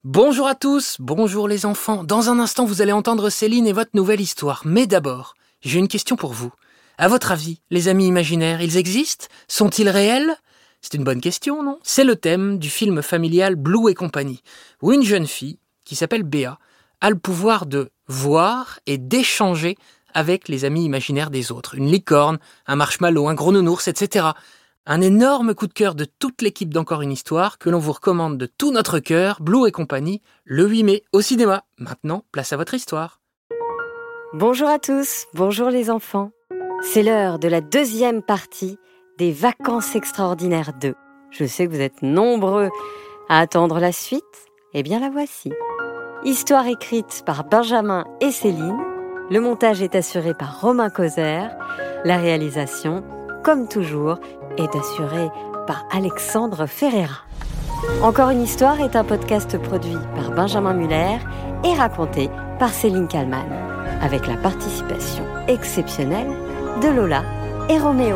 Bonjour à tous, bonjour les enfants. Dans un instant, vous allez entendre Céline et votre nouvelle histoire. Mais d'abord, j'ai une question pour vous. À votre avis, les amis imaginaires, ils existent ? Sont-ils réels ? C'est une bonne question, non ? C'est le thème du film familial Blue et compagnie, où une jeune fille, qui s'appelle Béa, a le pouvoir de voir et d'échanger avec les amis imaginaires des autres. Une licorne, un marshmallow, un gros nounours, etc. Un énorme coup de cœur de toute l'équipe d'Encore une histoire que l'on vous recommande de tout notre cœur, Blue et compagnie, le 8 mai au cinéma. Maintenant, place à votre histoire. Bonjour à tous, bonjour les enfants. C'est l'heure de la deuxième partie des Vacances extraordinaires 2. Je sais que vous êtes nombreux à attendre la suite. Eh bien la voici. Histoire écrite par Benjamin et Céline. Le montage est assuré par Romain Causer. La réalisation, comme toujours, est assurée par Alexandre Ferreira. Encore une histoire est un podcast produit par Benjamin Muller et raconté par Céline Kallmann, avec la participation exceptionnelle de Lola et Roméo.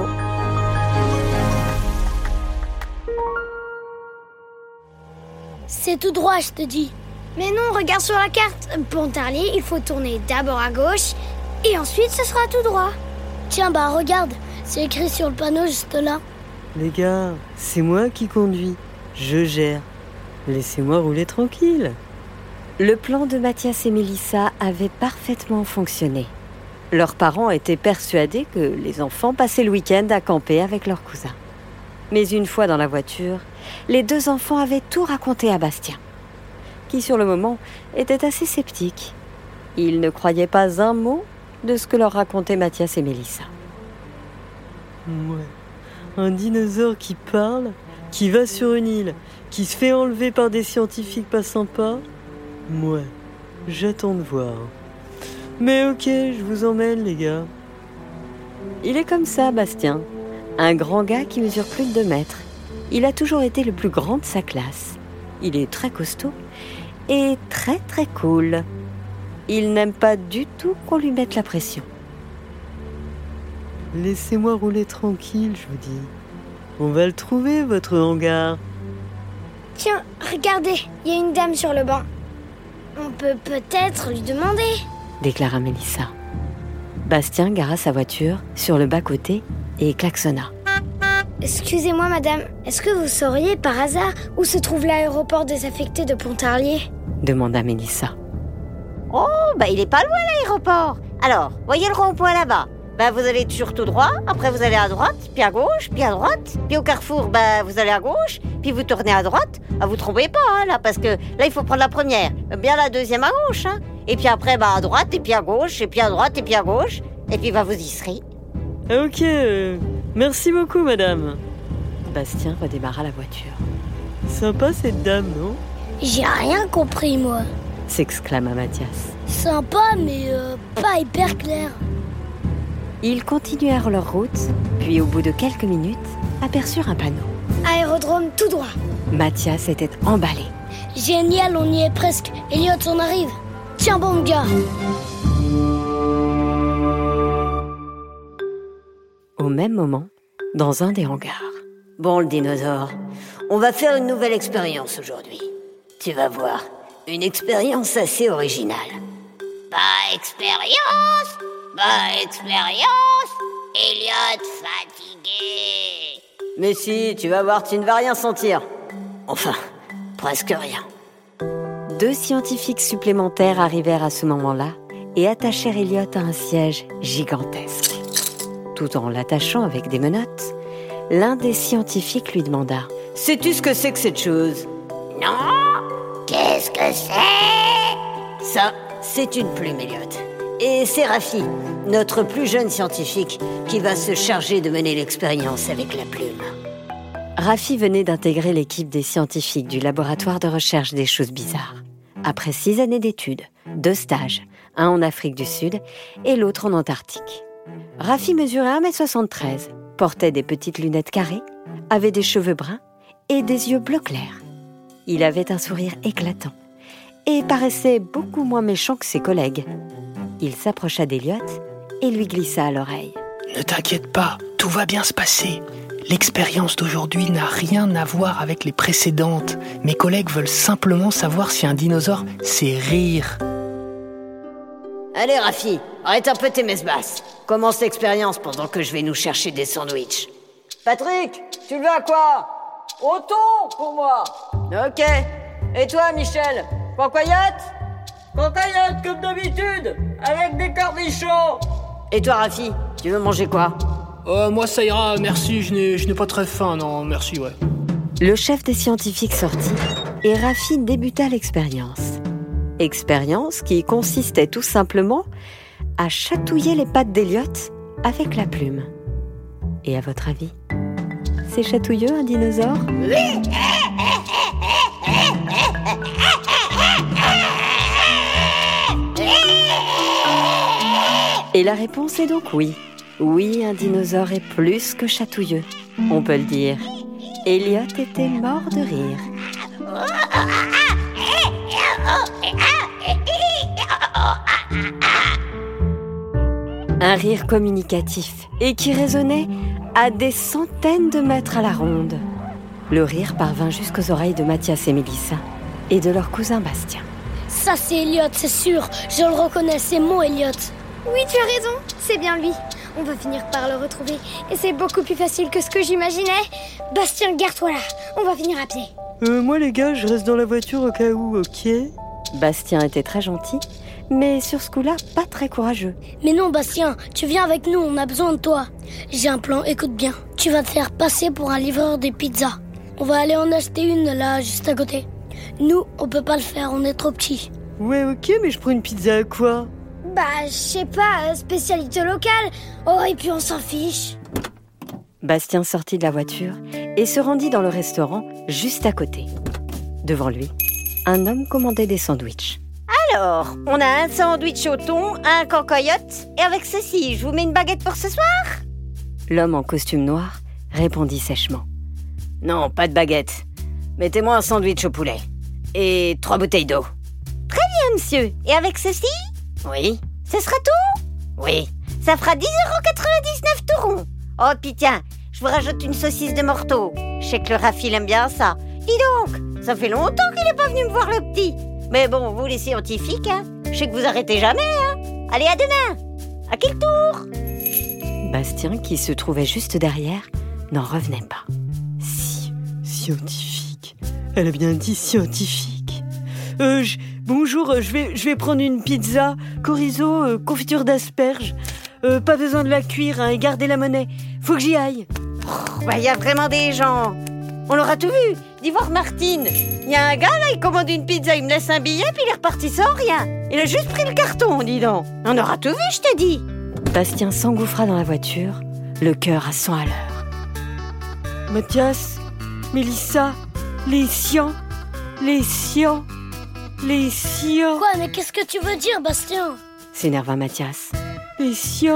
C'est tout droit, je te dis. Mais non, regarde sur la carte. Pontarlier, il faut tourner d'abord à gauche et ensuite ce sera tout droit. Tiens, regarde, c'est écrit sur le panneau juste là. Les gars, c'est moi qui conduis. Je gère. Laissez-moi rouler tranquille. Le plan de Mathias et Mélissa avait parfaitement fonctionné. Leurs parents étaient persuadés que les enfants passaient le week-end à camper avec leurs cousins. Mais une fois dans la voiture, les deux enfants avaient tout raconté à Bastien, qui sur le moment était assez sceptique. Il ne croyait pas un mot de ce que leur racontaient Mathias et Mélissa. Ouais. Un dinosaure qui parle, qui va sur une île, qui se fait enlever par des scientifiques pas sympas. Ouais, j'attends de voir. Mais ok, je vous emmène les gars. Il est comme ça, Bastien. Un grand gars qui mesure plus de 2 mètres. Il a toujours été le plus grand de sa classe. Il est très costaud et très très cool. Il n'aime pas du tout qu'on lui mette la pression. Laissez-moi rouler tranquille, je vous dis. On va le trouver, votre hangar. Tiens, regardez, il y a une dame sur le banc. On peut peut-être lui demander, déclara Mélissa. Bastien gara sa voiture sur le bas-côté et klaxonna. Excusez-moi madame, est-ce que vous sauriez par hasard où se trouve l'aéroport désaffecté de Pontarlier ? Demanda Mélissa. Oh, il est pas loin l'aéroport. Alors, voyez le rond-point là-bas. Vous allez toujours tout droit, après vous allez à droite, puis à gauche, puis à droite, puis au carrefour, vous allez à gauche, puis vous tournez à droite. Vous trompez pas, là, parce que là, il faut prendre la première, bien la deuxième à gauche, hein. Et puis après, à droite, et puis à gauche, et puis à droite, et puis à gauche, et puis vous y serez. Ok, merci beaucoup, madame. Bastien redémarra la voiture. Sympa cette dame, non ? J'ai rien compris, moi. S'exclama Mathias. Sympa, mais pas hyper clair. Ils continuèrent leur route, puis au bout de quelques minutes, aperçurent un panneau. Aérodrome tout droit. Mathias était emballé. Génial, on y est presque. Elliot, on arrive. Tiens bon, gars. Au même moment, dans un des hangars. Bon, le dinosaure, on va faire une nouvelle expérience aujourd'hui. Tu vas voir, une expérience assez originale. Expérience, Elliot fatigué. Mais si, tu vas voir, tu ne vas rien sentir. Enfin, presque rien. 2 scientifiques supplémentaires arrivèrent à ce moment-là et attachèrent Elliot à un siège gigantesque. Tout en l'attachant avec des menottes, l'un des scientifiques lui demanda « Sais-tu ce que c'est que cette chose ?»« Non, qu'est-ce que c'est ?» Ça, c'est une plume, Elliot. Et c'est Rafi, notre plus jeune scientifique, qui va se charger de mener l'expérience avec la plume. Rafi venait d'intégrer l'équipe des scientifiques du laboratoire de recherche des choses bizarres. Après 6 années d'études, 2 stages, un en Afrique du Sud et l'autre en Antarctique. Rafi mesurait 1m73, portait des petites lunettes carrées, avait des cheveux bruns et des yeux bleu clair. Il avait un sourire éclatant et paraissait beaucoup moins méchant que ses collègues. Il s'approcha d'Elliot et lui glissa à l'oreille. Ne t'inquiète pas, tout va bien se passer. l'expérience d'aujourd'hui n'a rien à voir avec les précédentes. Mes collègues veulent simplement savoir si un dinosaure sait rire. Allez, Rafi, arrête un peu tes messes basses. Commence l'expérience pendant que je vais nous chercher des sandwichs. Patrick, tu veux à quoi? Au thon pour moi. Ok. Et toi, Michel? Cancoyote? Cancoyote comme d'habitude, avec des cornichons. Et toi, Rafi, tu veux manger quoi? Moi ça ira, merci, je n'ai pas très faim, non, merci, ouais. Le chef des scientifiques sortit et Rafi débuta l'expérience. Expérience qui consistait tout simplement à chatouiller les pattes d'Elliott avec la plume. Et à votre avis, c'est chatouilleux un dinosaure? Et la réponse est donc oui. Oui, un dinosaure est plus que chatouilleux, on peut le dire. Elliott était mort de rire. Un rire communicatif et qui résonnait à des centaines de mètres à la ronde. Le rire parvint jusqu'aux oreilles de Mathias et Mélissa et de leur cousin Bastien. Ça c'est Elliott, c'est sûr. Je le reconnais, c'est mon Elliott. Oui, tu as raison, c'est bien lui. On va finir par le retrouver. Et c'est beaucoup plus facile que ce que j'imaginais. Bastien, garde-toi là. On va finir à pied. Moi les gars, je reste dans la voiture au cas où, ok? Bastien était très gentil, mais sur ce coup-là, pas très courageux. Mais non, Bastien, tu viens avec nous, on a besoin de toi. J'ai un plan, écoute bien. Tu vas te faire passer pour un livreur de pizza. On va aller en acheter une là, juste à côté. Nous, on peut pas le faire, on est trop petits. Ouais, ok, mais je prends une pizza à quoi? Bah, je sais pas, spécialité locale. Oh, et puis on s'en fiche. Bastien sortit de la voiture et se rendit dans le restaurant juste à côté. Devant lui, un homme commandait des sandwichs. Alors, on a un sandwich au thon, un cancoyote, et avec ceci, je vous mets une baguette pour ce soir? L'homme en costume noir répondit sèchement. Non, pas de baguette. Mettez-moi un sandwich au poulet. Et 3 bouteilles d'eau. Très bien, monsieur. Et avec ceci? Oui. Ce sera tout? Oui. Ça fera 10,99 € tout rond. Oh, puis tiens, je vous rajoute une saucisse de morteau. Je sais que le Rafi aime bien ça. Dis donc, ça fait longtemps qu'il n'est pas venu me voir le petit. Mais bon, vous les scientifiques, hein, je sais que vous arrêtez jamais, hein. Allez, à demain. À quel tour? Bastien, qui se trouvait juste derrière, n'en revenait pas. Scientifique. Elle a bien dit scientifique. Bonjour, je vais prendre une pizza, chorizo, confiture d'asperges. Pas besoin de la cuire, hein, et garder la monnaie. Faut que j'y aille. Bah, y a vraiment des gens. On l'aura tout vu. Dis voir Martine. Il y a un gars là, il commande une pizza, il me laisse un billet, puis il est reparti sans rien. Il a juste pris le carton, dis donc. On aura tout vu, je te dis. Bastien s'engouffra dans la voiture, le cœur à 100 à l'heure. Mathias, Mélissa, les scients. Quoi, mais qu'est-ce que tu veux dire, Bastien? S'énerva Mathias. Les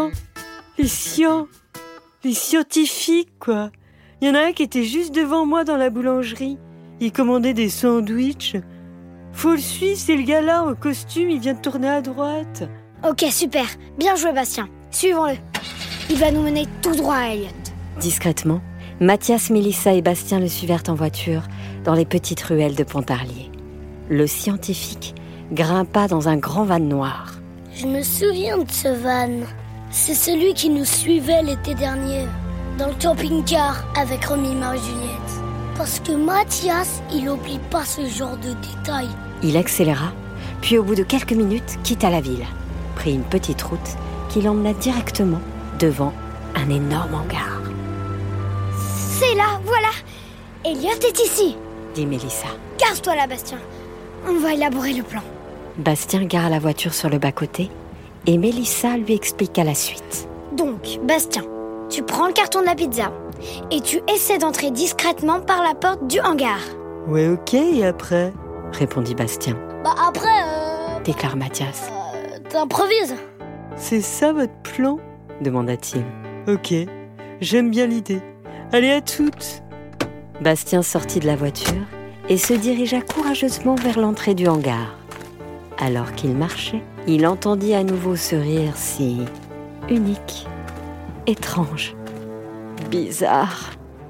scientifiques, quoi. Il y en a un qui était juste devant moi dans la boulangerie. Il commandait des sandwichs. Faut le suivre, c'est le gars là, au costume, il vient de tourner à droite. Ok, super. Bien joué, Bastien. Suivons-le. Il va nous mener tout droit à Elliott. Discrètement, Mathias, Mélissa et Bastien le suivirent en voiture dans les petites ruelles de Pontarlier. Le scientifique grimpa dans un grand van noir. Je me souviens de ce van. C'est celui qui nous suivait l'été dernier, dans le camping-car avec Romy, Marie-Juliette. Parce que Mathias, il oublie pas ce genre de détails. Il accéléra, puis au bout de quelques minutes, quitta la ville, prit une petite route qui l'emmena directement devant un énorme hangar. C'est là, voilà. Elliott est ici, dit Mélissa. Garde-toi là, Bastien. On va élaborer le plan. Bastien gara la voiture sur le bas-côté et Mélissa lui expliqua la suite. Donc, Bastien, tu prends le carton de la pizza et tu essaies d'entrer discrètement par la porte du hangar. Ouais, ok, et après? Répondit Bastien. Bah après, déclare Mathias. T'improvises. C'est ça votre plan? Demanda-t-il. Ok, j'aime bien l'idée. Allez, à toutes. Bastien sortit de la voiture et se dirigea courageusement vers l'entrée du hangar. Alors qu'il marchait, il entendit à nouveau ce rire si unique, étrange, bizarre.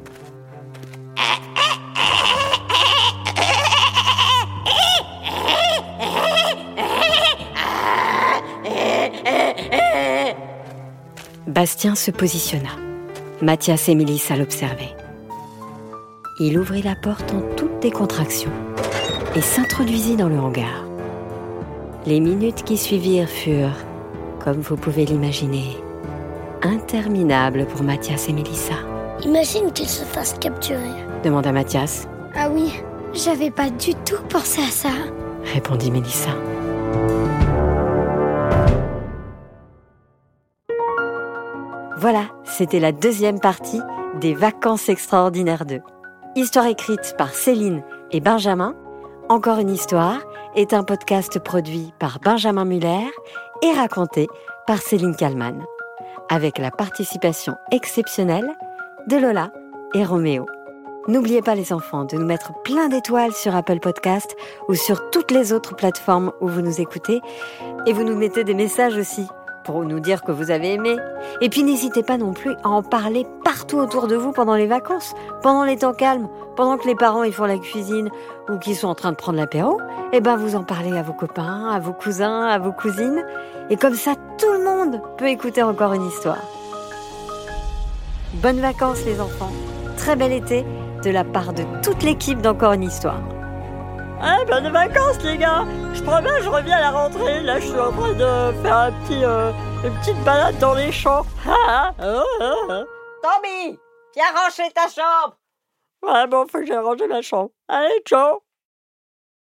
Bastien se positionna. Mathias et Mélissa l'observaient. Il ouvrit la porte en toute décontraction et s'introduisit dans le hangar. Les minutes qui suivirent furent, comme vous pouvez l'imaginer, interminables pour Mathias et Mélissa. Imagine qu'ils se fassent capturer. Demanda Mathias, Ah oui, j'avais pas du tout pensé à ça. répondit Mélissa. Voilà, c'était la deuxième partie des Vacances extraordinaires 2. Histoire écrite par Céline et Benjamin. Encore une histoire est un podcast produit par Benjamin Muller et raconté par Céline Kallmann, avec la participation exceptionnelle de Lola et Roméo. N'oubliez pas les enfants de nous mettre plein d'étoiles sur Apple Podcast ou sur toutes les autres plateformes où vous nous écoutez, et vous nous mettez des messages aussi pour nous dire que vous avez aimé. Et puis n'hésitez pas non plus à en parler partout autour de vous pendant les vacances, pendant les temps calmes, pendant que les parents ils font la cuisine ou qu'ils sont en train de prendre l'apéro. Et ben vous en parlez à vos copains, à vos cousins, à vos cousines, et comme ça tout le monde peut écouter encore une histoire. Bonnes vacances les enfants, très bel été de la part de toute l'équipe d'Encore une histoire. Bonnes vacances les gars. Je promets, je reviens à la rentrée. Là, je suis en train de faire une petite balade dans les champs. Tommy, viens ranger ta chambre. Ouais, bon, faut que j'aille ranger ma chambre. Allez, ciao.